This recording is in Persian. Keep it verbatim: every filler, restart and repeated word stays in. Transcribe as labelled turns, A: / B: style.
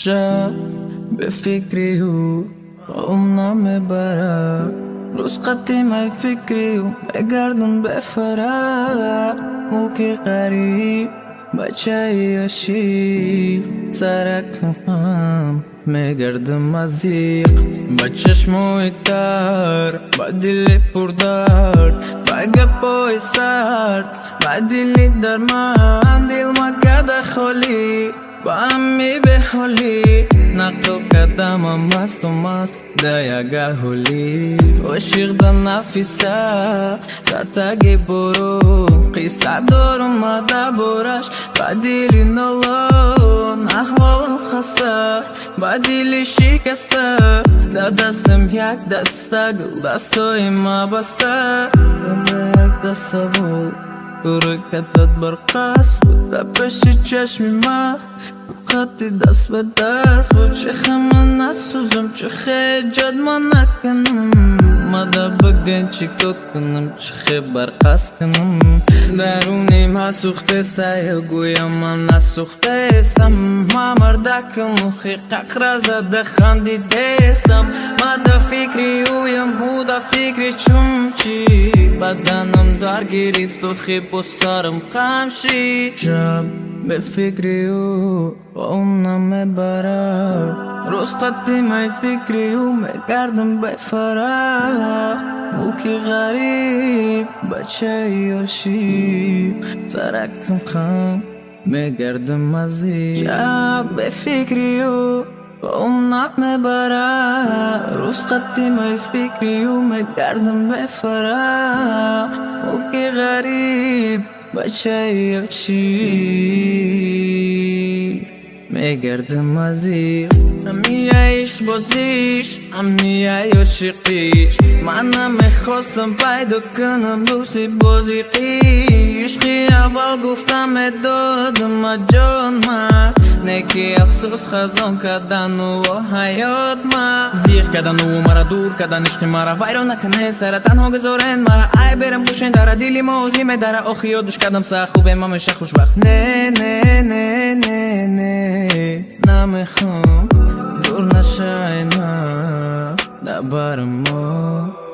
A: شب به فکری و اون نمیبره، روز قدیمه فکری و بگردم به فرق، ملک غریب بچه یاشی سرکم هم میگردم ازیق، با چشموی تر با دلی پر درد، با گپای سرد با دلی در من، دل مگده خالی با همی به حالی، نقل قدمم مست و مست دیگه حالی، عاشق در نفیسه تا تگی برو، قیصه دارم مده برش با دلی نالان، احوالم خسته با دلی شکسته، در دستم یک دسته گل دستای ما بسته، یک دسته ول حرکتت برقص بود در پیش چشمی ما، خطی دست به دست بود، چه من نسوزم چه خیجاد ما نکنم، مده بگن چی که کنم چه خیلی برقص کنم، درونیم ها سوخته است یا گویم من نسوخته استم، ما مردکم و خیقق را زده خندی دستم، مده فکری اویم بوده فکری چون چی، بدنم در گرفت و خیب و سرم خمشی، شب به فکری و اون نمیبره، روز قدیمه فکری و میگردم به فرق، ملک غریب بچه یاشی سرکم خم میگردم ازی، شب به فکری و اون نمیبره، روز قدیمه فکری و میگردم به فرق، ملک غریب بچه یاشی میگردم ازی، همی عیش بازیش همی عاشقیش، من نمیخواستم پیدا کنم دوستی بازی قیش، خی اول گفتم دادم جان من، نکی افسوس خزان کردن و حیات ما، زیخ کردن و مرا دور کردن، عشق مرا ویرو نکنه سر تنها گذارن مرا، ای برم پوشن در دیلی موزی می در آخی و دوش کردم سه خوبه ما میشه خوشبخت، نه نه نه نه نه نمیخوام دور نشه اینا نبرم ما.